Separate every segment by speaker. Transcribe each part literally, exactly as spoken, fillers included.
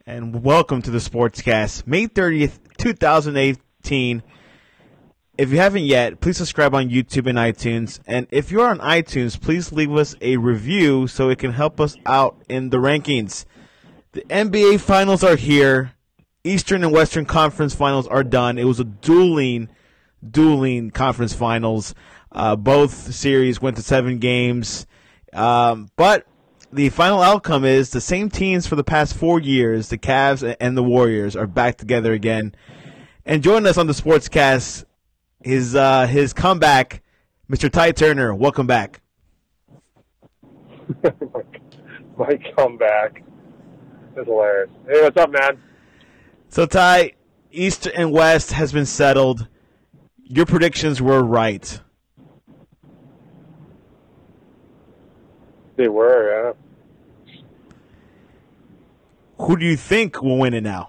Speaker 1: and welcome to the Sportscast, May thirtieth, twenty eighteen. If you haven't yet, please subscribe on YouTube and iTunes. And if you're on iTunes, please leave us a review so it can help us out in the rankings. The N B A Finals are here. Eastern and Western Conference Finals are done. It was a dueling, dueling conference finals. Uh, both series went to seven games. Um, but the final outcome is the same teams for the past four years, the Cavs and the Warriors, are back together again. And joining us on the Sportscast, his uh, his comeback, Mister Ty Turner. Welcome back.
Speaker 2: My comeback is hilarious. Hey, what's up, man?
Speaker 1: So, Ty, East and West has been settled. Your predictions were right.
Speaker 2: They were, yeah.
Speaker 1: Who do you think will win it now?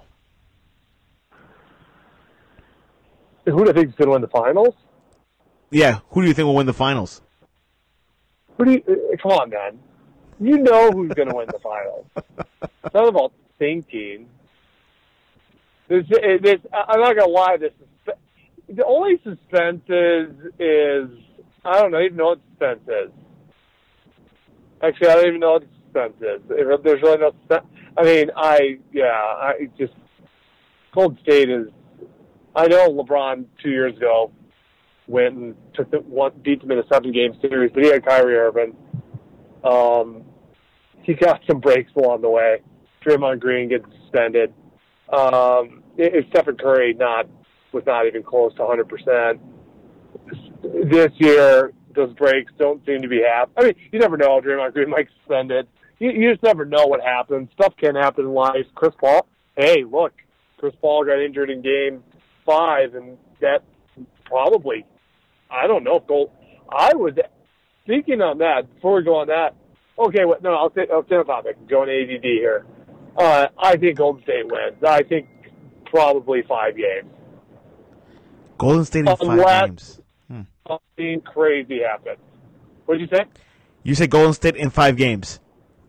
Speaker 2: Who do you think is going to win the finals?
Speaker 1: Yeah, who do you think will win the finals?
Speaker 2: Who do you, uh, come on, man. You know who's going to win the finals. It's not about thinking. There's, there's, I'm not going to lie. This is, the only suspense is, is, I don't know, even know what suspense is. Actually, I don't even know what suspense is. There's really no suspense. I mean, I, yeah, I just, Golden State is, I know LeBron two years ago went and took the one, beat them in a seven-game series, but he had Kyrie Irving. Um, he got some breaks along the way. Draymond Green gets suspended. Um, it, Stephen Curry not was not even close to one hundred percent. This year, those breaks don't seem to be happening. I mean, you never know. Draymond Green might get suspended. You, you just never know what happens. Stuff can happen in life. Chris Paul, hey, look, Chris Paul got injured in game five, and that probably, I don't know if gold. I was speaking on that before we go on that. Okay, well, no, I'll say I'll stay on topic. I'm going A D D here. Uh, I think Golden State wins. I think probably five games.
Speaker 1: Golden State in
Speaker 2: Unless
Speaker 1: five games. Hmm.
Speaker 2: Something crazy happens. What did you say?
Speaker 1: You said Golden State in five games.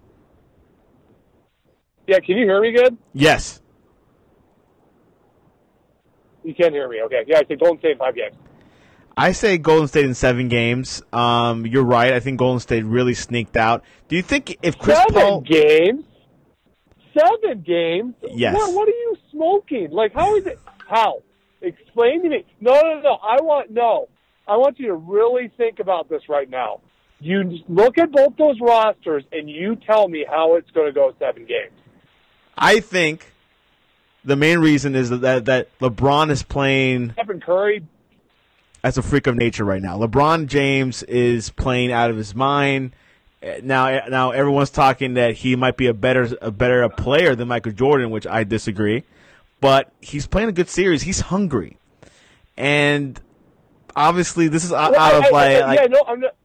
Speaker 2: Yeah, can you hear me good?
Speaker 1: Yes.
Speaker 2: You can hear me. Okay. Yeah, I said Golden State in five games.
Speaker 1: I say Golden State in seven games. Um, you're right. I think Golden State really sneaked out. Do you think if Chris
Speaker 2: Seven
Speaker 1: Paul...
Speaker 2: games? Seven games?
Speaker 1: Yes.
Speaker 2: What, what are you smoking? Like, how is it? How? Explain to me. No, no, no. I want, no. I want you to really think about this right now. You just look at both those rosters and you tell me how it's going to go seven games.
Speaker 1: I think the main reason is that, that LeBron is playing
Speaker 2: Stephen Curry
Speaker 1: as a freak of nature right now. LeBron James is playing out of his mind. Now, now everyone's talking that he might be a better, a better player than Michael Jordan, which I disagree. But he's playing a good series. He's hungry, and obviously this is out, out of
Speaker 2: I, I,
Speaker 1: like.
Speaker 2: I,
Speaker 1: like
Speaker 2: yeah, no, I'm not.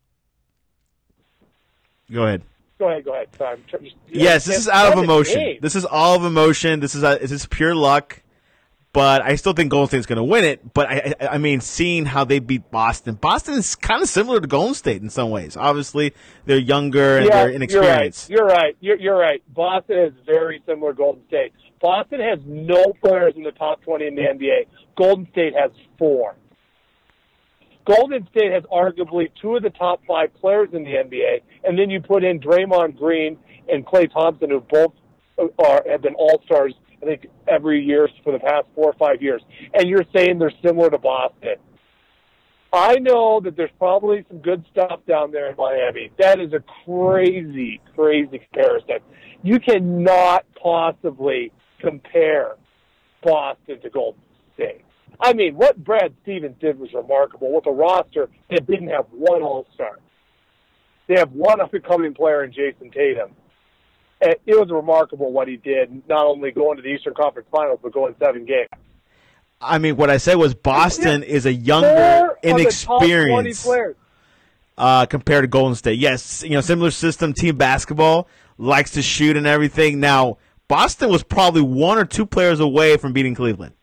Speaker 1: Go ahead.
Speaker 2: Go ahead. Go ahead. Sorry, I'm trying, just,
Speaker 1: Yes, this is out of emotion.
Speaker 2: Game.
Speaker 1: This is all of emotion. This is a, this is pure luck. But I still think Golden State's going to win it. But I, I, I mean, seeing how they beat Boston, Boston is kind of similar to Golden State in some ways. Obviously, they're younger and
Speaker 2: yeah,
Speaker 1: they're inexperienced.
Speaker 2: You're right. You're right. You're, you're right. Boston is very similar to Golden State. Boston has no players in the top twenty in the N B A. Golden State has four. Golden State has arguably two of the top five players in the N B A, and then you put in Draymond Green and Klay Thompson, who both are have been all-stars, I think, every year for the past four or five years. And you're saying they're similar to Boston. I know that there's probably some good stuff down there in Miami. That is a crazy, crazy comparison. You cannot possibly compare Boston to Golden State. I mean, what Brad Stevens did was remarkable with a roster that didn't have one all-star. They have one up-and-coming player in Jason Tatum. And it was remarkable what he did, not only going to the Eastern Conference Finals, but going seven games.
Speaker 1: I mean, what I said was Boston is a younger, inexperienced uh, compared to Golden State. Yes, you know, similar system, team basketball, likes to shoot and everything. Now, Boston was probably one or two players away from beating Cleveland.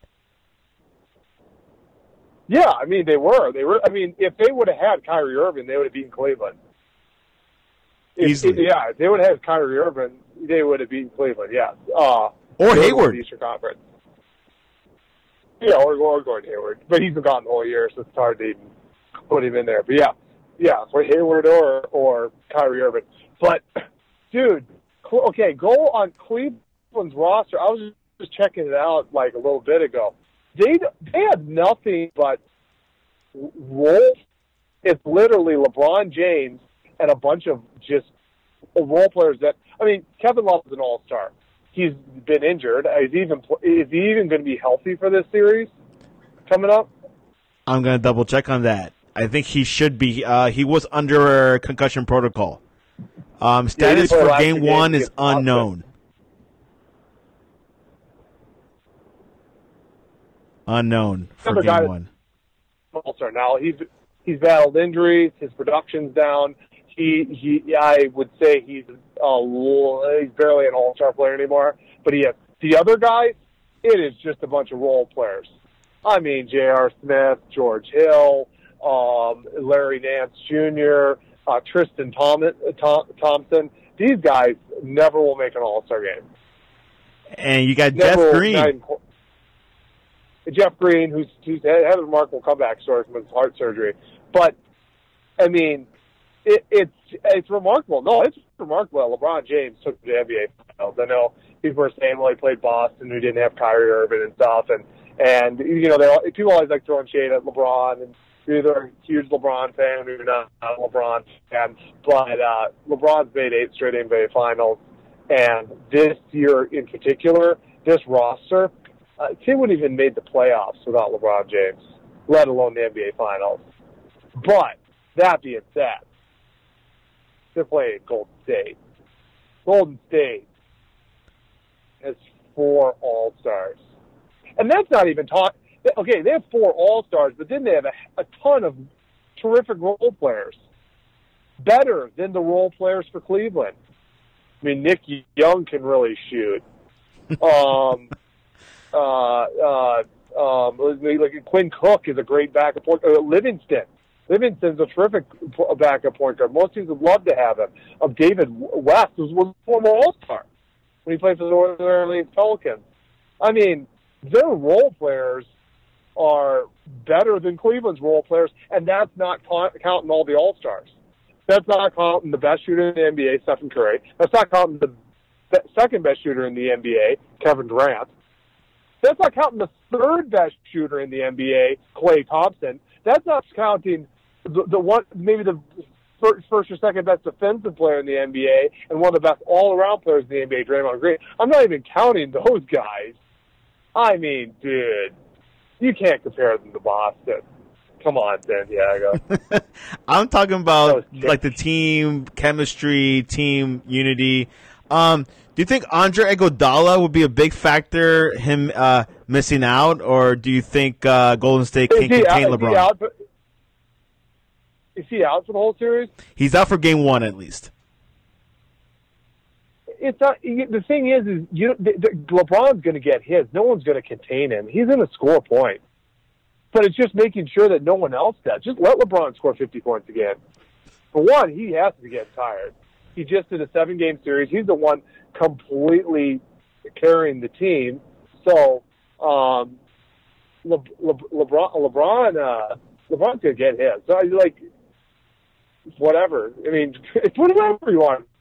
Speaker 2: Yeah, I mean, they were. They were. I mean, if they would have had Kyrie Irving, they would have beaten Cleveland. If,
Speaker 1: Easily.
Speaker 2: Yeah, if they would have had Kyrie Irving, they would have beaten Cleveland, yes. Uh,
Speaker 1: Or
Speaker 2: They're
Speaker 1: Hayward.
Speaker 2: the Eastern Conference. Yeah, or, or Gordon Hayward. But he's been gone the whole year, so it's hard to even put him in there. But yeah, yeah, for Hayward or or Kyrie Irving. But, dude, okay, go on Cleveland's roster. I was just checking it out like a little bit ago. They they have nothing but role. It's literally LeBron James and a bunch of just role players that, I mean, Kevin Love is an all-star. He's been injured. Is he even is he even going to be healthy for this series coming up?
Speaker 1: I'm going to double check on that. I think he should be. Uh, he was under concussion protocol. Um, status
Speaker 2: yeah,
Speaker 1: for game one is unknown. Unknown for
Speaker 2: Another
Speaker 1: game
Speaker 2: guy
Speaker 1: one.
Speaker 2: All-star. Now he's he's battled injuries. His production's down. He he. I would say he's uh, he's barely an all-star player anymore. But he has the other guys. It is just a bunch of role players. I mean, J R. Smith, George Hill, um, Larry Nance Junior, uh, Tristan Tom, Tom, Thompson. These guys never will make an all-star game.
Speaker 1: And you got
Speaker 2: Never
Speaker 1: Jeff Green.
Speaker 2: Even, Jeff Green, who's, who's had a remarkable comeback story from his heart surgery. But, I mean, it, it's it's remarkable. No, it's remarkable that LeBron James took the N B A Finals. I know people were saying, well, he played Boston, who didn't have Kyrie Irving and stuff. And, and you know, they, people always like throwing shade at LeBron. And you're either a huge LeBron fan or you're not a LeBron fan. But uh, LeBron's made eight straight N B A Finals. And this year in particular, this roster, Uh, they wouldn't even made the playoffs without LeBron James, let alone the N B A Finals. But, that being said, they're playing Golden State. Golden State has four All-Stars. And that's not even talk. Okay, they have four All-Stars, but then they have a, a ton of terrific role players. Better than the role players for Cleveland. I mean, Nick Young can really shoot. Um... Uh, uh, um, like Quinn Cook is a great backup point. Uh, Livingston, Livingston's a terrific backup point guard. Most teams would love to have him. Um, David West was a former All-Star when he played for the Northern Orleans Pelicans. I mean, their role players are better than Cleveland's role players, and that's not counting all the All-Stars. That's not counting the best shooter in the N B A, Stephen Curry. That's not counting the second best shooter in the N B A, Kevin Durant. That's not counting the third best shooter in the N B A, Klay Thompson. That's not counting the, the one, maybe the first, first or second best defensive player in the N B A and one of the best all-around players in the N B A, Draymond Green. I'm not even counting those guys. I mean, dude, you can't compare them to Boston. Come on, San Diego.
Speaker 1: I'm talking about like the team chemistry, team unity. Um, do you think Andre Iguodala would be a big factor, him uh, missing out, or do you think uh, Golden State can contain
Speaker 2: out,
Speaker 1: LeBron?
Speaker 2: Is he, out for, is he out for the whole series?
Speaker 1: He's out for game one at least.
Speaker 2: It's not, the thing is, is you, the, the, LeBron's going to get his. No one's going to contain him. He's going to score points. But it's just making sure that no one else does. Just let LeBron score fifty points again. For one, he has to get tired. He just did a seven-game series. He's the one completely carrying the team. So, um, Le, Le, LeBron, LeBron, uh, LeBron's gonna get his. So, like, whatever. I mean, it's whatever you want.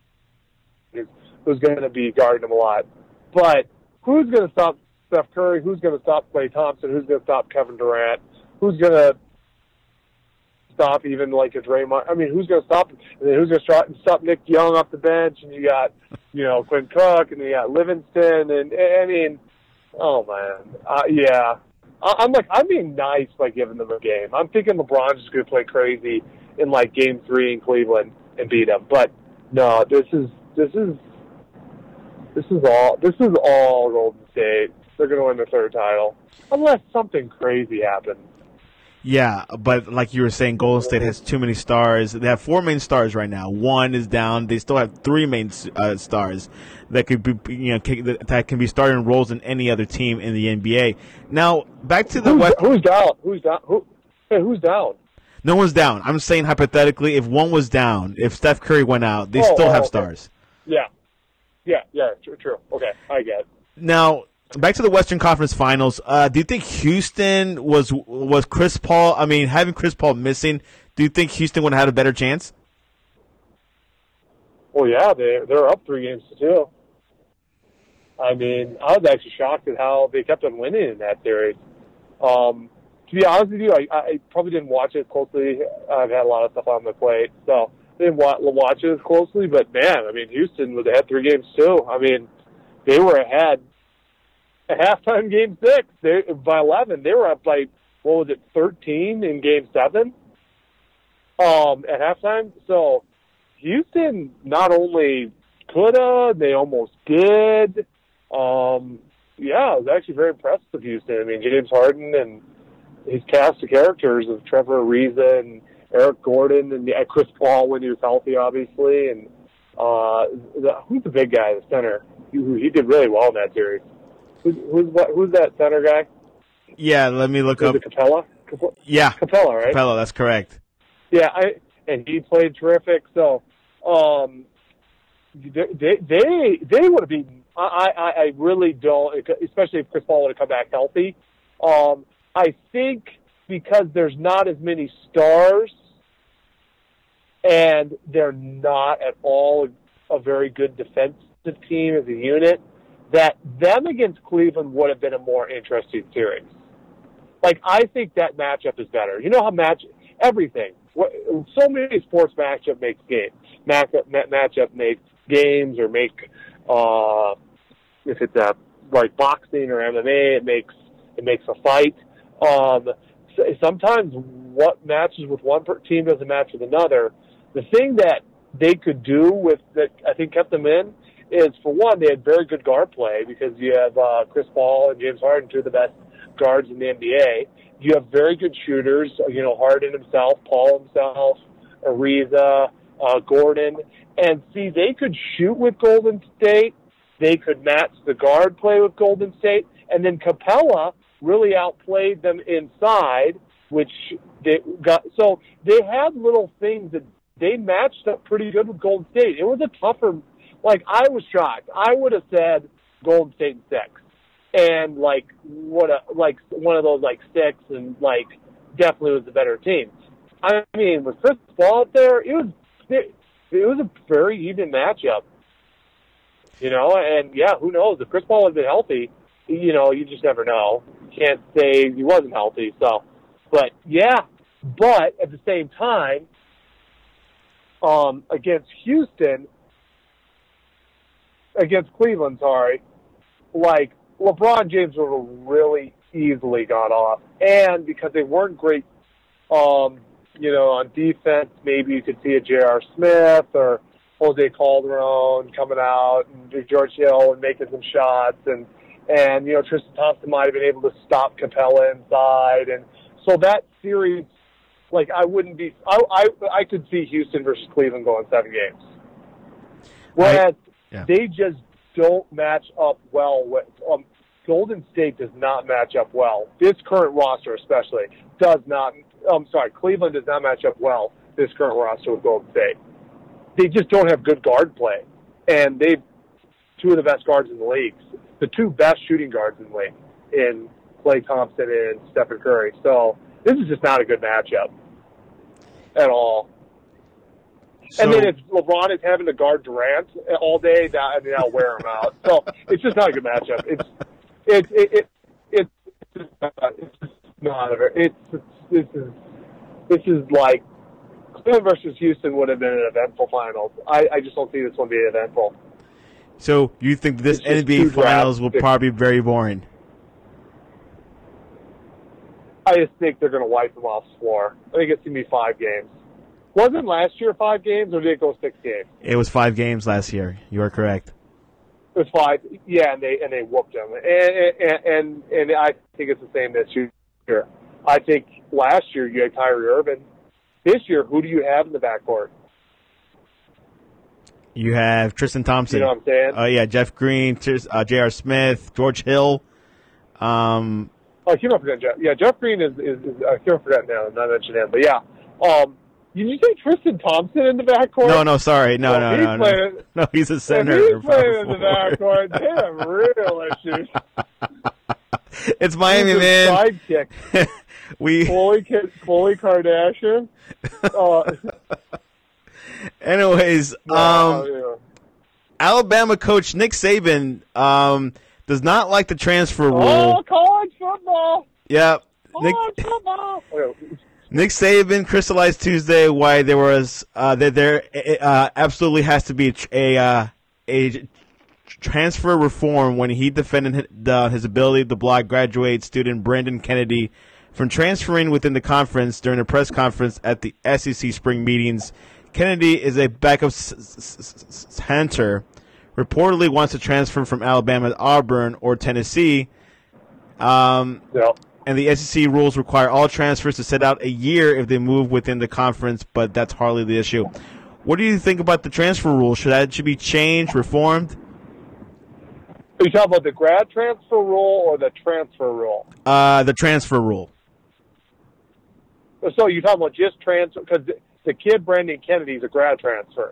Speaker 2: Who's going to be guarding him a lot? But who's going to stop Steph Curry? Who's going to stop Klay Thompson? Who's going to stop Kevin Durant? Who's going to stop even like a Draymond? I mean, who's going to stop? And then who's going to stop Nick Young off the bench? And you got, you know, Quinn Cook, and then you got Livingston, and I mean, oh man, uh, yeah. I, I'm like, I'm being nice by giving them a game. I'm thinking LeBron's just going to play crazy in like Game Three in Cleveland and beat them. But no, this is this is this is all this is all Golden State. They're going to win the third title unless something crazy happens.
Speaker 1: Yeah, but like you were saying, Golden State has too many stars. They have four main stars right now. One is down. They still have three main uh, stars that could be, you know, that can be starting roles in any other team in the N B A. Now, back to the
Speaker 2: who's,
Speaker 1: West.
Speaker 2: Who's down? Who's down? Who? Hey, who's down?
Speaker 1: No one's down. I'm saying hypothetically, if one was down, if Steph Curry went out, they
Speaker 2: oh,
Speaker 1: still
Speaker 2: oh,
Speaker 1: have
Speaker 2: okay.
Speaker 1: stars.
Speaker 2: Yeah, yeah, yeah. True, true. Okay, I get it.
Speaker 1: Now, back to the Western Conference Finals. Uh, do you think Houston was was Chris Paul? I mean, having Chris Paul missing, do you think Houston would have had a better chance?
Speaker 2: Well, yeah, they they're up three games to two. I mean, I was actually shocked at how they kept on winning in that series. Um, to be honest with you, I, I probably didn't watch it closely. I've had a lot of stuff on my plate, so I didn't wa- watch it as closely. But man, I mean, Houston was ahead three games too. I mean, they were ahead at halftime, game six. They by eleven. They were up by what was it, thirteen in game seven? Um, at halftime. So Houston not only coulda, they almost did. Um, yeah, I was actually very impressed with Houston. I mean, James Harden and his cast of characters of Trevor Ariza and Eric Gordon and uh, Chris Paul when he was healthy, obviously, and uh, the, who's the big guy, the center? He, he did really well in that series. Who's who's, what, who's that center guy?
Speaker 1: Yeah, let me look
Speaker 2: was
Speaker 1: up.
Speaker 2: It Capella? Cap-
Speaker 1: yeah,
Speaker 2: Capella, right?
Speaker 1: Capella, that's correct.
Speaker 2: Yeah, I, and he played terrific. So, um, they they they would have been. I, I I really don't, especially if Chris Paul would have come back healthy. Um, I think because there's not as many stars, and they're not at all a very good defensive team as a unit, that them against Cleveland would have been a more interesting series. Like, I think that matchup is better. You know how match everything. So many sports matchup makes games. Matchup matchup makes games, or make uh, if it's a like boxing or M M A, it makes it makes a fight. Um, so sometimes what matches with one team doesn't match with another. The thing that they could do with that I think kept them in is, for one, they had very good guard play because you have uh, Chris Paul and James Harden, two of the best guards in the N B A. You have very good shooters, you know, Harden himself, Paul himself, Ariza, uh, Gordon. And see, they could shoot with Golden State. They could match the guard play with Golden State. And then Capella really outplayed them inside, which they got. So they had little things that they matched up pretty good with Golden State. It was a tougher, like, I was shocked. I would have said Golden State in six. And like what a like one of those like six, and like definitely was the better team. I mean, with Chris Paul out there, it was it, it was a very even matchup. You know, and yeah, who knows if Chris Paul had been healthy? You know, you just never know. You can't say he wasn't healthy. So, but yeah, but at the same time, um, against Houston, against Cleveland, sorry, like. LeBron James would have really easily got off. And because they weren't great, um, you know, on defense, maybe you could see a J R. Smith or Jose Calderon coming out, and George Hill and making some shots. And, and you know, Tristan Thompson might have been able to stop Capella inside. And so that series, like, I wouldn't be I, – I, I could see Houston versus Cleveland going seven games. Whereas I, yeah. they just – don't match up well with um, Golden State does not match up well. This current roster especially does not I'm sorry, Cleveland does not match up well this current roster with Golden State. They just don't have good guard play. And they've two of the best guards in the league. The two best shooting guards in the league in Klay Thompson and Stephen Curry. So this is just not a good matchup at all. So, and then if LeBron is having to guard Durant all day, that I mean, I'll wear him out. So it's just not a good matchup. It's it's it, it, it, it's it's just not a very, it's, it's this is this is like Cleveland versus Houston would have been an eventful finals. I, I just don't see this one being eventful.
Speaker 1: So you think this N B A finals will probably be very boring?
Speaker 2: I just think they're going to wipe them off the floor. I think it's going to be five games. Wasn't last year five games, or did it go six games?
Speaker 1: It was five games last year. You are correct.
Speaker 2: It was five, yeah, and they and they whooped them, and and and, and I think it's the same this year. I think last year you had Kyrie Irving. This year, who do you have in the backcourt?
Speaker 1: You have Tristan Thompson.
Speaker 2: You know what I'm saying?
Speaker 1: Oh uh, yeah, Jeff Green, uh, J R. Smith, George Hill. Um,
Speaker 2: oh, I keep on forgetting Jeff. Yeah, Jeff Green is is, is I keep on forgetting now. I'm not mentioning him, but yeah. Um, Did you say Tristan Thompson in the backcourt?
Speaker 1: No, no, sorry. No,
Speaker 2: Well,
Speaker 1: no,
Speaker 2: he's
Speaker 1: no, no.
Speaker 2: playing-
Speaker 1: No, he's a
Speaker 2: If
Speaker 1: center.
Speaker 2: he's
Speaker 1: or
Speaker 2: playing in the
Speaker 1: power
Speaker 2: backcourt, they have real issues.
Speaker 1: forward. It's Miami,
Speaker 2: He's a
Speaker 1: man.
Speaker 2: Sidekick.
Speaker 1: we.
Speaker 2: Khloe, Khloe Kardashian. Uh,
Speaker 1: Anyways, um,
Speaker 2: uh, yeah.
Speaker 1: Alabama coach Nick Saban um does not like the transfer rule.
Speaker 2: Oh, college football.
Speaker 1: Yeah, Nick.
Speaker 2: College football.
Speaker 1: Nick Saban crystallized Tuesday why there was uh, that there uh, absolutely has to be a uh, a transfer reform when he defended the, his ability to block graduate student Brandon Kennedy from transferring within the conference during a press conference at the S E C spring meetings. Kennedy is a backup center, reportedly wants to transfer from Alabama to Auburn or Tennessee. Um,
Speaker 2: Yeah.
Speaker 1: And the S E C rules require all transfers to sit out a year if they move within the conference, but that's hardly the issue. What do you think about the transfer rule? Should that should be changed, reformed?
Speaker 2: Are you talking about the grad transfer rule or the transfer rule?
Speaker 1: Uh, the transfer rule.
Speaker 2: So you're talking about just transfer because the, the kid Brandon Kennedy is a grad transfer,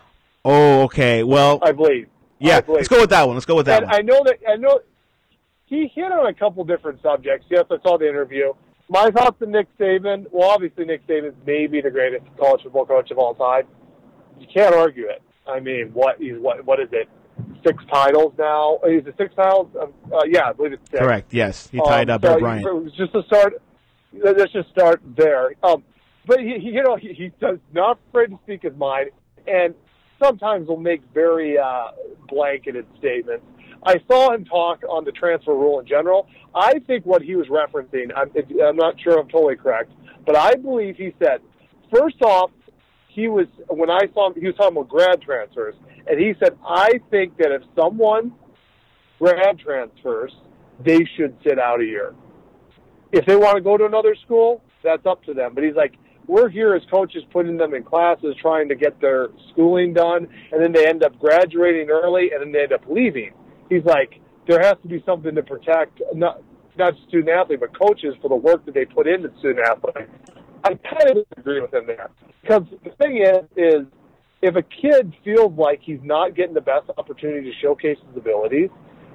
Speaker 1: Oh, okay. Well,
Speaker 2: I believe.
Speaker 1: yeah.
Speaker 2: I believe.
Speaker 1: Let's go with that one. Let's go with that
Speaker 2: And
Speaker 1: one.
Speaker 2: I know that I know he hit on a couple different subjects. Yes, I saw the interview. My thoughts on Nick Saban. Well, obviously Nick Saban's maybe the greatest college football coach of all time. You can't argue it. I mean, what he's what what is it? Six titles now. Is it six titles? Um, uh, yeah, I believe it's six.
Speaker 1: Correct. Yes, he tied
Speaker 2: Um,
Speaker 1: up
Speaker 2: so
Speaker 1: Ed Bryant.
Speaker 2: it was just to start. Let's just start there. Um, but he, he, you know, he, he does not afraid to speak his mind, and sometimes will make very uh, blanketed statements. I saw him talk on the transfer rule in general. I think what he was referencing, I'm, I'm not sure I'm totally correct, but I believe he said, first off, he was when I saw him, he was talking about grad transfers, and he said, I think that if someone grad transfers, they should sit out a year. If they want to go to another school, that's up to them. But he's like, we're here as coaches putting them in classes, trying to get their schooling done, and then they end up graduating early, and then they end up leaving. He's like, there has to be something to protect not not just student athlete, but coaches for the work that they put into student athlete. I kind of agree with him there. Because the thing is, is if a kid feels like he's not getting the best opportunity to showcase his abilities,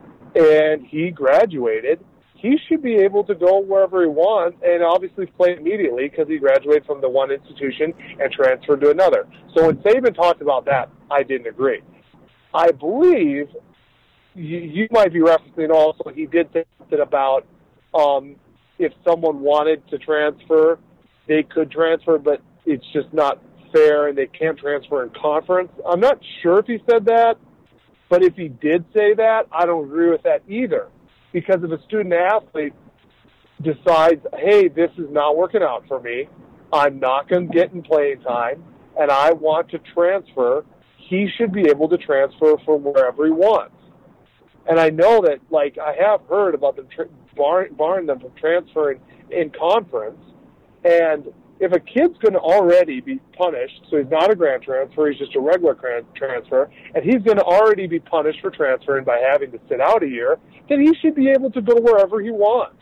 Speaker 2: and he graduated, he should be able to go wherever he wants and obviously play immediately because he graduated from the one institution and transferred to another. So when Saban talked about that, I didn't agree. I believe you, you might be referencing also he did say something about um, if someone wanted to transfer, they could transfer, but it's just not fair and they can't transfer in conference. I'm not sure if he said that, but if he did say that, I don't agree with that either. Because if a student athlete decides, hey, this is not working out for me, I'm not going to get in playing time, and I want to transfer, he should be able to transfer from wherever he wants. And I know that, like, I have heard about them tra- bar- barring them from transferring in conference, and if a kid's going to already be punished, so he's not a grad transfer, he's just a regular grad transfer, and he's going to already be punished for transferring by having to sit out a year, then he should be able to go wherever he wants.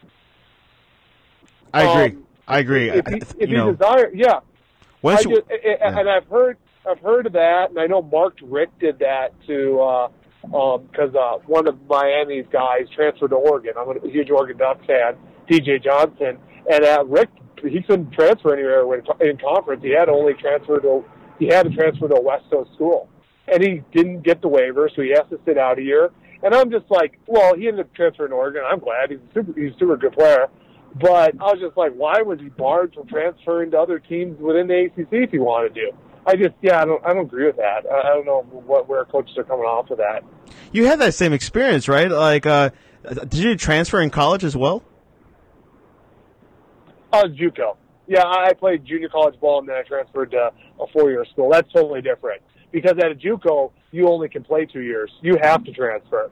Speaker 1: I agree.
Speaker 2: Um,
Speaker 1: I agree.
Speaker 2: If he,
Speaker 1: I-
Speaker 2: if
Speaker 1: you
Speaker 2: he
Speaker 1: know,
Speaker 2: desire, yeah.
Speaker 1: once
Speaker 2: I
Speaker 1: you,
Speaker 2: just, and and I've heard, I've heard of that, and I know Mark Rick did that to, uh, um, because uh, one of Miami's guys transferred to Oregon. I'm a huge Oregon Ducks fan, D J Johnson, and uh, Rick, he couldn't transfer anywhere when in conference. He had to only transfer to, he had to transfer to a West Coast school, and he didn't get the waiver, so he has to sit out a year. And I'm just like, well, he ended up transferring to Oregon. I'm glad he's a super, he's a super good player. But I was just like, why was he barred from transferring to other teams within the A C C if he wanted to? I just, yeah, I don't, I don't agree with that. I don't know what where coaches are coming off of that.
Speaker 1: you had that same experience, right? Like, uh, did you transfer in college as well?
Speaker 2: Uh, JUCO. Yeah, I played junior college ball and then I transferred to a four-year school. That's totally different because at a JUCO you only can play two years. You have to transfer.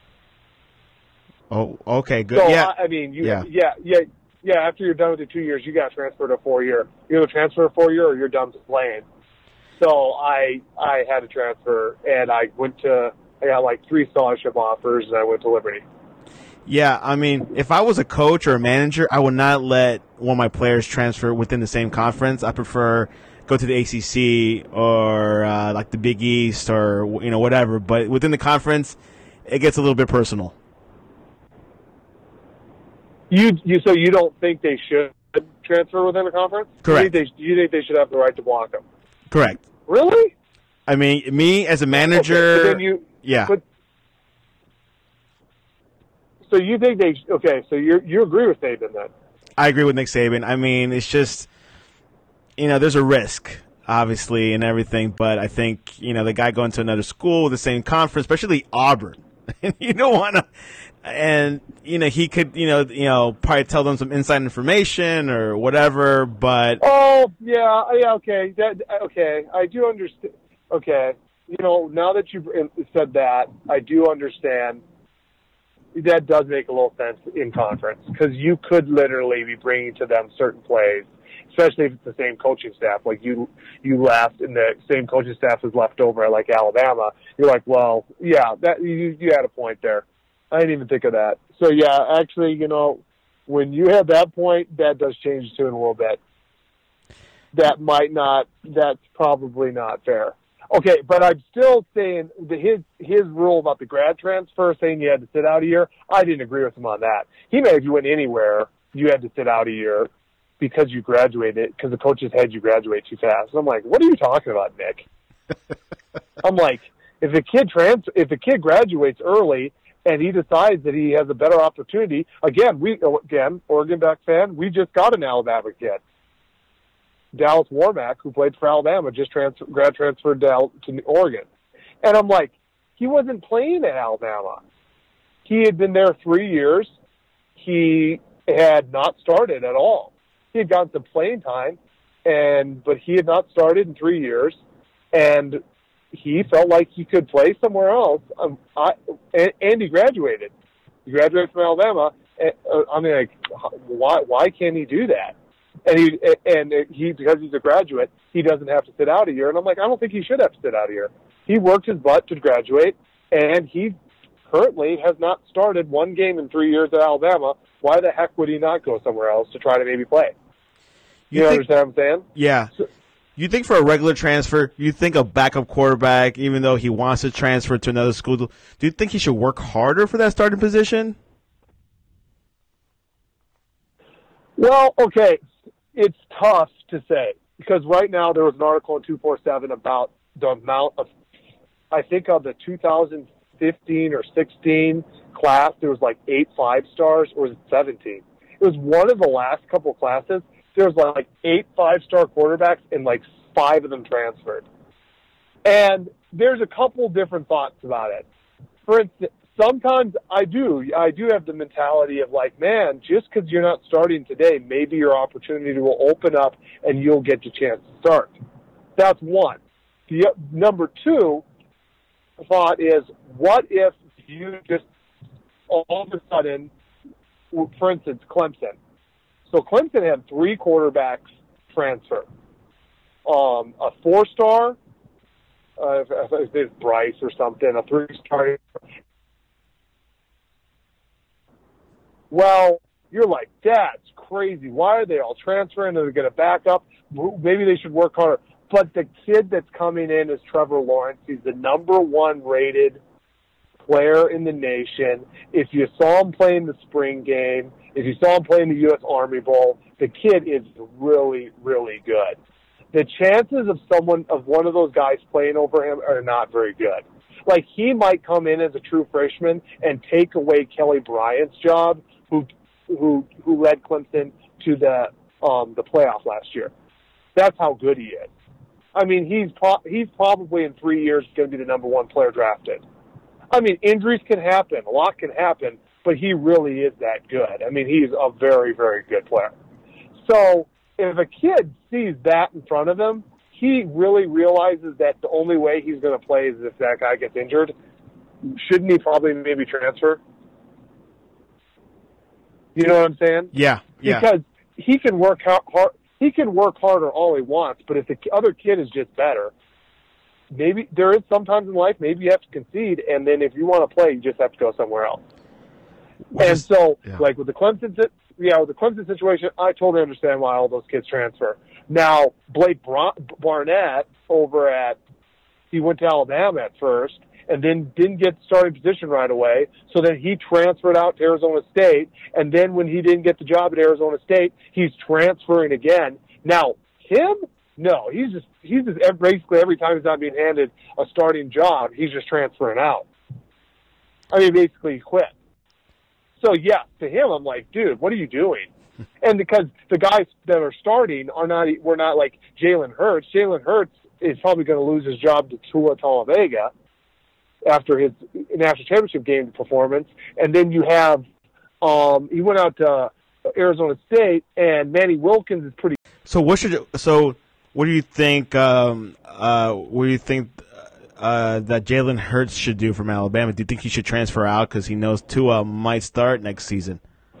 Speaker 1: Oh, okay, good.
Speaker 2: So
Speaker 1: yeah,
Speaker 2: I, I mean, you,
Speaker 1: Yeah.
Speaker 2: yeah, yeah, yeah. After you're done with the two years, you got to transfer to a four-year. You either transfer to four-year or you're done playing. So I I had to transfer, and I went to I got like three scholarship offers, and I went to Liberty.
Speaker 1: Yeah, I mean, if I was a coach or a manager, I would not let one of my players transfer within the same conference. I prefer go to the A C C or uh, like the Big East or you know whatever. But within the conference, it gets a little bit personal.
Speaker 2: You you so you don't think they should transfer within the conference?
Speaker 1: Correct.
Speaker 2: You think they, you think they should have the right to block them?
Speaker 1: Correct.
Speaker 2: Really?
Speaker 1: I mean, me as a manager,
Speaker 2: okay, but then you,
Speaker 1: yeah.
Speaker 2: But, so you think they okay? So you you agree with Saban then?
Speaker 1: I agree with Nick Saban. I mean, it's just, you know, there's a risk, obviously, and everything, but I think, you know, the guy going to another school with the same conference, especially Auburn, you don't want to, and, you know, he could, you know, you know, probably tell them some inside information or whatever, but.
Speaker 2: Oh, yeah, yeah, okay, that, okay, I do understand, okay, you know, now that you've said that, I do understand. That does make a little sense in conference because you could literally be bringing to them certain plays, especially if it's the same coaching staff. Like you, you left and the same coaching staff is left over at like Alabama. You're like, well, yeah, that you, you had a point there. I didn't even think of that. So yeah, actually, you know, when you have that point, that does change the tune a little bit. That might not. That's probably not fair. Okay, but I'm still saying the, his his rule about the grad transfer, saying you had to sit out a year, I didn't agree with him on that. He made if you went anywhere, you had to sit out a year because you graduated, because the coaches had you graduate too fast. And I'm like, what are you talking about, Nick? I'm like, if a kid trans, if a kid graduates early and he decides that he has a better opportunity, again, we again Oregon Duck fan, we just got an Alabama kid. Dallas Warmack, who played for Alabama, just transfer, grad transferred to, to Oregon. And I'm like, he wasn't playing at Alabama. He had been there three years. He had not started at all. He had gotten some playing time, and but he had not started in three years. And he felt like he could play somewhere else. Um, I, and, and he graduated. He graduated from Alabama. And, uh, I mean, like, why why can't he do that? And he and he because he's a graduate, he doesn't have to sit out a year. And I'm like, I don't think he should have to sit out a year. He worked his butt to graduate, and he currently has not started one game in three years at Alabama. Why the heck would he not go somewhere else to try to maybe play? You, you think, understand what I'm saying?
Speaker 1: Yeah. So, you think for a regular transfer, you think a backup quarterback, even though he wants to transfer to another school, do you think he should work harder for that starting position?
Speaker 2: Well, okay. It's tough to say because right now there was an article in two forty-seven about the amount of, I think of the two thousand fifteen or sixteen class, there was like eight five stars, or was it seventeen? It was one of the last couple classes. There was like eight five-star quarterbacks and like five of them transferred. And there's a couple different thoughts about it. For instance, sometimes I do. I do have the mentality of like, man, just because you're not starting today, maybe your opportunity will open up and you'll get your chance to start. That's one. The number two thought is, what if you just all of a sudden, for instance, Clemson. So Clemson had three quarterbacks transfer. Um, a four-star, uh, I think it's Bryce or something, a three-star. Well, you're like, that's crazy. Why are they all transferring? Are they going to back up? Maybe they should work harder. But the kid that's coming in is Trevor Lawrence. He's the number one rated player in the nation. If you saw him play in the spring game, if you saw him play in the U S Army Bowl, the kid is really, really good. The chances of someone, of one of those guys playing over him are not very good. Like, he might come in as a true freshman and take away Kelly Bryant's job, who who who led Clemson to the um, the playoff last year. That's how good he is. I mean, he's pro- he's probably in three years going to be the number one player drafted. I mean, injuries can happen, a lot can happen, but he really is that good. I mean, he's a very, very good player. So if a kid sees that in front of him, he really realizes that the only way he's going to play is if that guy gets injured. Shouldn't he probably maybe transfer? You know what I'm saying?
Speaker 1: Yeah, yeah.
Speaker 2: Because he can work hard. He can work harder all he wants, but if the other kid is just better, maybe there is sometimes in life maybe you have to concede, and then if you want to play, you just have to go somewhere else. and
Speaker 1: is,
Speaker 2: so,
Speaker 1: yeah.
Speaker 2: like with the Clemson, yeah, with the Clemson situation, I totally understand why all those kids transfer. Now, Blake Bar- Barnett over at, he went to Alabama at first, and then didn't get the starting position right away. So then he transferred out to Arizona State, and then when he didn't get the job at Arizona State, he's transferring again. Now, him, no, he's just he's just basically every time he's not being handed a starting job, he's just transferring out. I mean, basically he quit. So yeah, to him, I'm like, dude, what are you doing? And because the guys that are starting are not, we're not like Jalen Hurts. Jalen Hurts is probably going to lose his job to Tua Tagovailoa after his national championship game performance. And then you have, um, he went out to Arizona State, and Manny Wilkins is pretty.
Speaker 1: So what should so what do you think? Um, uh, what do you think uh, that Jalen Hurts should do from Alabama? Do you think he should transfer out because he knows Tua might start next season?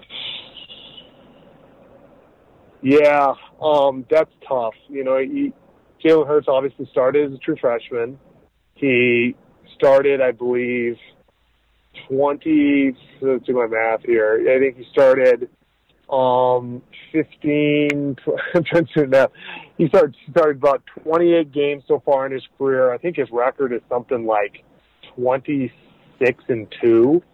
Speaker 2: Yeah, um, that's tough. You know, he, Jalen Hurts obviously started as a true freshman. He started, I believe, twenty. Let's do my math here. I think he started um, fifteen. I'm trying to do that. He started started about twenty-eight games so far in his career. I think his record is something like twenty-six and two.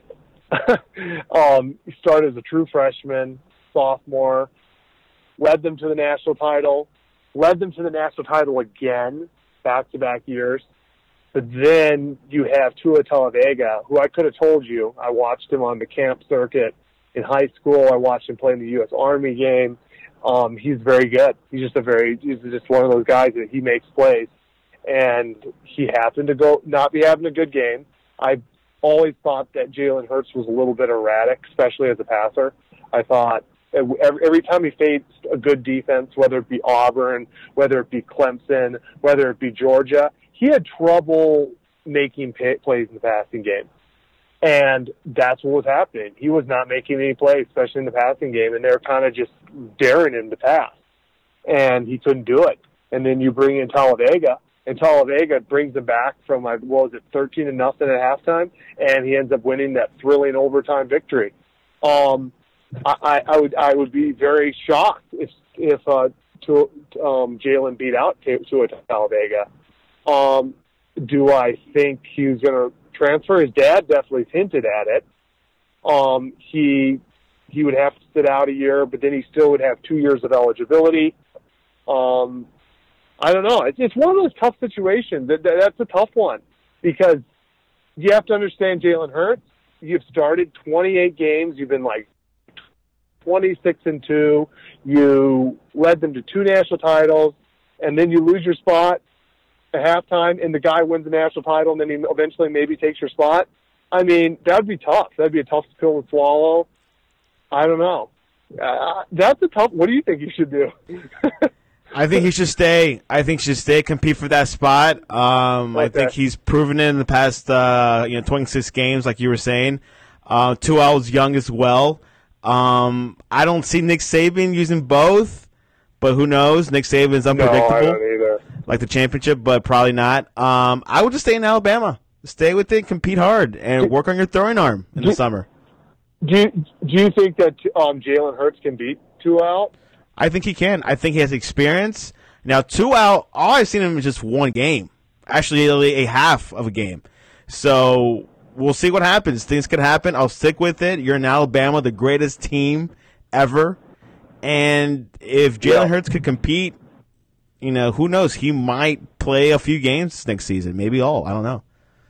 Speaker 2: um, he started as a true freshman, sophomore. Led them to the national title, led them to the national title again, back-to-back years. But then you have Tua Tagovailoa, who I could have told you. I watched him on the camp circuit in high school. I watched him play in the U S Army game. Um, he's very good. He's just a very, he's just one of those guys that he makes plays. And he happened to go not be having a good game. I always thought that Jalen Hurts was a little bit erratic, especially as a passer. I thought, Every, every time he faced a good defense, whether it be Auburn, whether it be Clemson, whether it be Georgia, he had trouble making pay, plays in the passing game. And that's what was happening. He was not making any plays, especially in the passing game, and they were kind of just daring him to pass. And he couldn't do it. And then you bring in Talavega, and Talavega brings him back from, what was it, thirteen to nothing at halftime, and he ends up winning that thrilling overtime victory. Um, I, I would I would be very shocked if if uh, to, um, Jalen beat out Tua Tagovailoa. Um, do I think he's going to transfer? His dad definitely hinted at it. Um, he he would have to sit out a year, but then he still would have two years of eligibility. Um, I don't know. It's, it's one of those tough situations. That, that, that's a tough one because you have to understand Jalen Hurts. You've started twenty-eight games. You've been like twenty-six and two, you led them to two national titles, and then you lose your spot at halftime, and the guy wins the national title, and then he eventually maybe takes your spot. I mean, that would be tough. That'd be a tough pill to swallow. I don't know. Uh, that's a tough. What do you think you should do?
Speaker 1: I think he should stay. I think he should stay, compete for that spot. Um,
Speaker 2: okay.
Speaker 1: I think he's proven it in the past, uh, you know, twenty-six games, like you were saying. Uh, Tua is young as well. Um, I don't see Nick Saban using both, but who knows? Nick Saban's unpredictable,
Speaker 2: no, I don't either.
Speaker 1: Like the championship, but probably not. Um, I would just stay in Alabama. Stay with it, compete hard, and work on your throwing arm in
Speaker 2: do,
Speaker 1: the summer.
Speaker 2: Do you, do you think that um, Jalen Hurts can beat Tua out?
Speaker 1: I think he can. I think he has experience. Now, Tua out, all I've seen him is just one game, actually a half of a game. So we'll see what happens. Things could happen. I'll stick with it. You're in Alabama, the greatest team ever. And if Jalen
Speaker 2: yeah.
Speaker 1: Hurts could compete, you know, who knows? He might play a few games next season, maybe all. I don't know.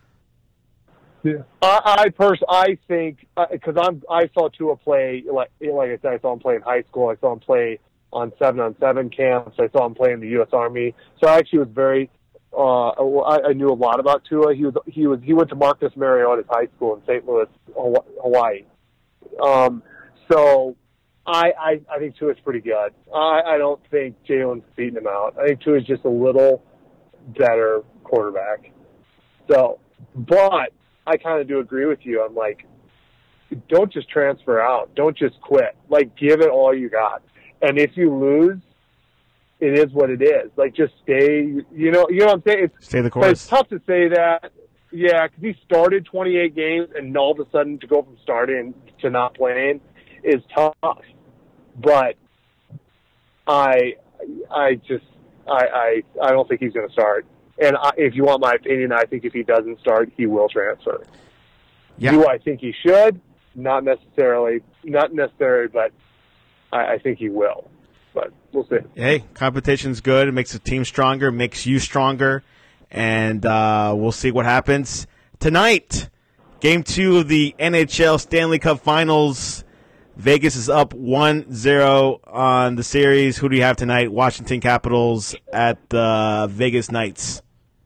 Speaker 2: Yeah. I, I pers- I think because I'm I saw Tua play like like I said I saw him play in high school. I saw him play on seven on seven camps. I saw him play in the U S Army. So I actually was very. Uh, I, I knew a lot about Tua. He was he was he went to Marcus Mariota's high school in Saint Louis, Hawaii. Um, so I, I I think Tua's pretty good. I, I don't think Jalen's beating him out. I think Tua's just a little better quarterback. So, but I kind of do agree with you. I'm like, don't just transfer out. Don't just quit. Like, give it all you got. And if you lose, it is what it is. Like, just stay. You know, you know what I'm saying? It's,
Speaker 1: stay the course.
Speaker 2: It's tough to say that. yeah, because he started twenty-eight games, and all of a sudden to go from starting to not playing is tough. But I, I just, I, I, I don't think he's going to start. And I, if you want my opinion, I think if he doesn't start, he will transfer.
Speaker 1: Yeah.
Speaker 2: Do I think he should? Not necessarily. Not necessarily, but I, I think he will. But we'll see.
Speaker 1: Hey, competition's good. It makes the team stronger, makes you stronger, and uh, we'll see what happens tonight. Game two of the N H L Stanley Cup Finals. Vegas is up one zero on the series. Who do you have tonight? Washington Capitals at the Vegas Knights.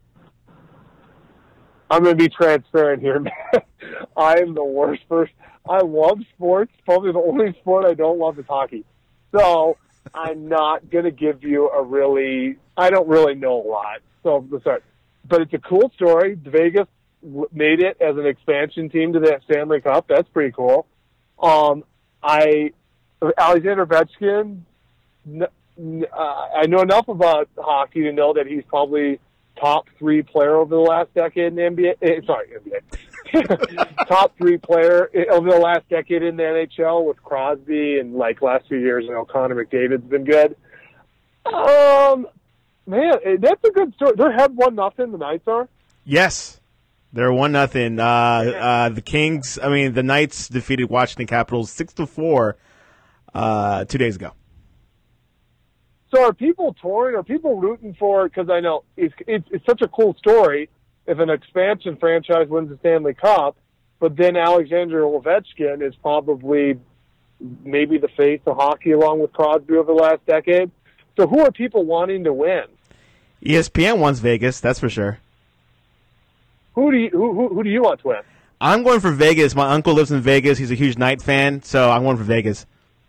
Speaker 2: I'm going to be transparent here, man. I am the worst person. I love sports. Probably the only sport I don't love is hockey. So I'm not going to give you a really – I don't really know a lot. So let's start. But it's a cool story. Vegas made it as an expansion team to the Stanley Cup. That's pretty cool. Um, I Alexander Ovechkin, uh, I know enough about hockey to know that he's probably – top three player over the last decade in the N B A. Eh, sorry, N B A. Top three player over the last decade in the N H L with Crosby, and like last few years, you know, Connor McDavid's been good. Um, man, that's a good story. They're head one nothing. The Knights are.
Speaker 1: Yes, they're one nothing. Uh, uh, the Kings. I mean, the Knights defeated Washington Capitals six to four uh, two days ago.
Speaker 2: So are people touring? Are people rooting for it? Because I know it's, it's it's such a cool story if an expansion franchise wins the Stanley Cup, but then Alexander Ovechkin is probably maybe the face of hockey along with Crosby over the last decade. So who are people wanting to win?
Speaker 1: E S P N wants Vegas, that's for sure.
Speaker 2: Who do you who who, who do you want to win?
Speaker 1: I'm going for Vegas. My uncle lives in Vegas. He's a huge Knight fan, so I'm going for Vegas.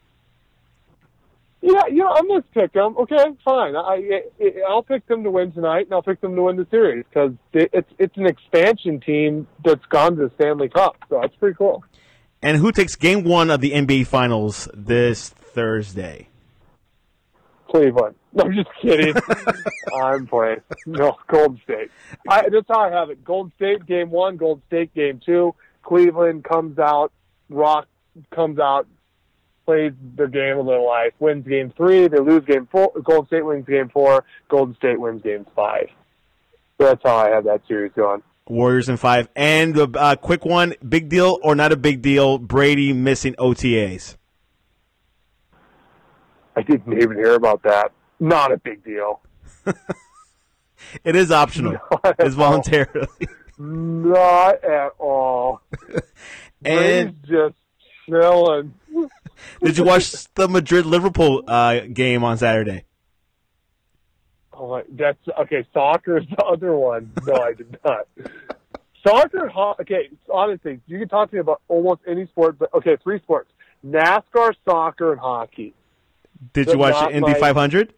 Speaker 2: Yeah, you know, I'm going to pick them. Okay, fine. I, I, I'll pick them to win tonight, and I'll pick them to win the series because it's it's an expansion team that's gone to the Stanley Cup, so that's pretty cool.
Speaker 1: And who takes Game One of the N B A Finals this Thursday?
Speaker 2: Cleveland. No, I'm just kidding. I'm playing. No, Golden State. I, that's how I have it. Golden State Game One, Golden State Game Two. Cleveland comes out, Rock comes out. Plays their game of their life, wins game three, they lose game four, Golden State wins game four, Golden State wins game five. So that's how I have that series going.
Speaker 1: Warriors in five. And a uh, quick one, big deal or not a big deal, Brady missing O T As.
Speaker 2: I didn't even hear about that. Not a big deal.
Speaker 1: It is optional. It's voluntarily.
Speaker 2: Not at all.
Speaker 1: And
Speaker 2: Brady's just chilling.
Speaker 1: Did you watch the Madrid-Liverpool uh, game on Saturday?
Speaker 2: Oh, my, that's okay. Soccer is the other one. No, I did not. Soccer, okay. Honestly, you can talk to me about almost any sport, but okay, three sports: NASCAR, soccer, and hockey.
Speaker 1: Did you watch the Indy five hundred?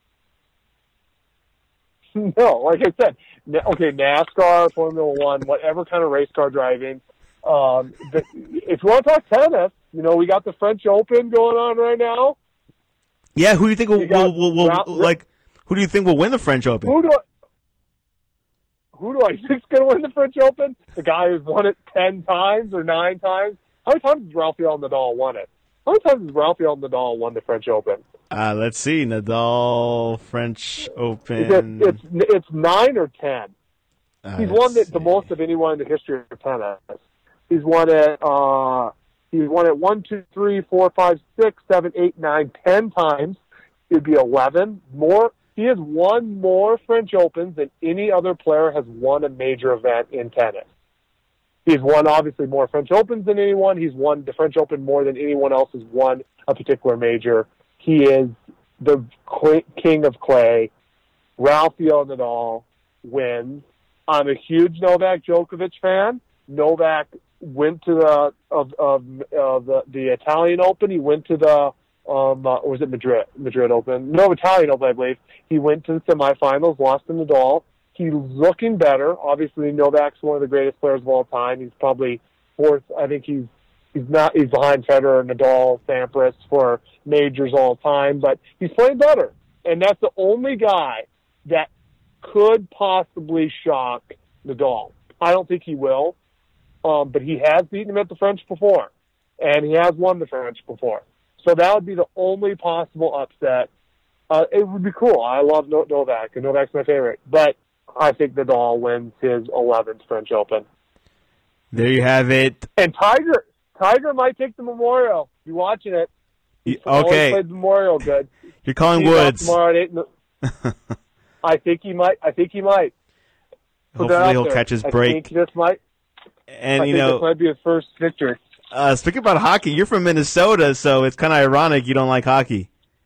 Speaker 2: No, like I said, okay, NASCAR, Formula One, whatever kind of race car driving. Um, the, if you want to talk tennis, you know, we got the French Open going on right now.
Speaker 1: Yeah, who do you think will, will, will, will
Speaker 2: Ra-
Speaker 1: like? Who do you think will win the French Open?
Speaker 2: Who do I? Who do I think's going to win the French Open? The guy who's won it ten times or nine times. How many times has Rafael Nadal won it? How many times has Rafael Nadal won the French Open?
Speaker 1: Uh, let's see, Nadal French Open.
Speaker 2: It's it's, it's nine or ten.
Speaker 1: Uh,
Speaker 2: He's won it the most of anyone in the history of tennis. He's won it. Uh, he's won it one, two, three, four, five, six, seven, eight, nine, ten times. It'd be eleven more. He has won more French Opens than any other player has won a major event in tennis. He's won obviously more French Opens than anyone. He's won the French Open more than anyone else has won a particular major. He is the king of clay. Rafael Nadal wins. I'm a huge Novak Djokovic fan. Novak went to the of of, of the, the Italian Open. He went to the um uh, or was it Madrid Madrid Open? No, Italian Open, I believe. He went to the semifinals, lost to Nadal. He's looking better. Obviously, Novak's one of the greatest players of all time. He's probably fourth. I think he's he's not he's behind Federer, Nadal, Sampras for majors all time, but he's playing better, and that's the only guy that could possibly shock Nadal. I don't think he will. Um, but he has beaten him at the French before, and he has won the French before. So that would be the only possible upset. Uh, it would be cool. I love no- Novak, and Novak's my favorite. But I think Nadal wins his eleventh French Open.
Speaker 1: There you have it.
Speaker 2: And Tiger, Tiger might take the Memorial. Be watching it. He's always
Speaker 1: Okay.
Speaker 2: played the Memorial good.
Speaker 1: You're calling
Speaker 2: He's off
Speaker 1: Woods.
Speaker 2: tomorrow at eight in the- I think he might. I think he might. Put that
Speaker 1: Hopefully
Speaker 2: out
Speaker 1: he'll
Speaker 2: there.
Speaker 1: catch his
Speaker 2: I
Speaker 1: break.
Speaker 2: think this might.
Speaker 1: And,
Speaker 2: I
Speaker 1: you
Speaker 2: think
Speaker 1: know,
Speaker 2: this might be his first victory.
Speaker 1: uh, speaking about hockey, you're from Minnesota, so it's kind of ironic you don't like hockey.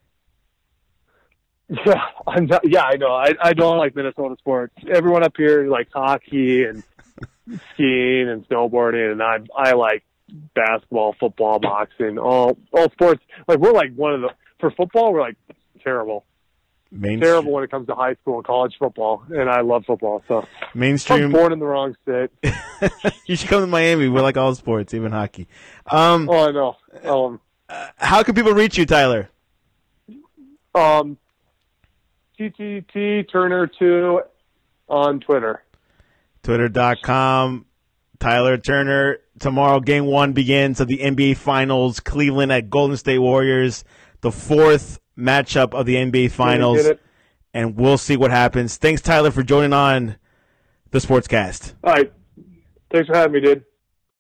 Speaker 2: Yeah, I'm not, yeah, I know. I I don't like Minnesota sports. Everyone up here likes hockey and skiing and snowboarding, and I I like basketball, football, boxing, all all sports. Like we're like one of the for football, we're like terrible,
Speaker 1: Main,
Speaker 2: terrible when it comes to high school and college football, and I love football. So I'm
Speaker 1: Mainstream.
Speaker 2: born in the wrong state.
Speaker 1: You should come to Miami. We like all sports, even hockey. Um,
Speaker 2: Oh, I know. Um,
Speaker 1: how can people reach you, Tyler?
Speaker 2: um, T T T Turner two on Twitter.
Speaker 1: Twitter dot com. Tyler Turner. Tomorrow, game one begins of the N B A Finals. Cleveland at Golden State Warriors. The fourth matchup of the N B A Finals.
Speaker 2: Get it?
Speaker 1: And we'll see what happens. Thanks, Tyler, for joining on the Sportscast.
Speaker 2: All right. Thanks for having me, dude.